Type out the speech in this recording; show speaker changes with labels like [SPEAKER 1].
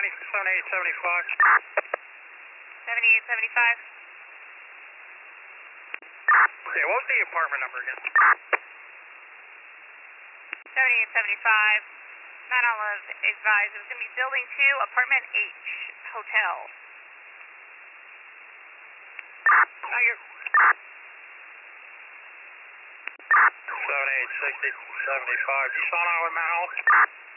[SPEAKER 1] 7875.
[SPEAKER 2] 7875.
[SPEAKER 1] Yeah, what was the apartment number again?
[SPEAKER 2] 7875. Mount Olive advised it was going to be building 2, apartment H, hotel.
[SPEAKER 1] Thank you. 786075. You saw on with Mount Olive?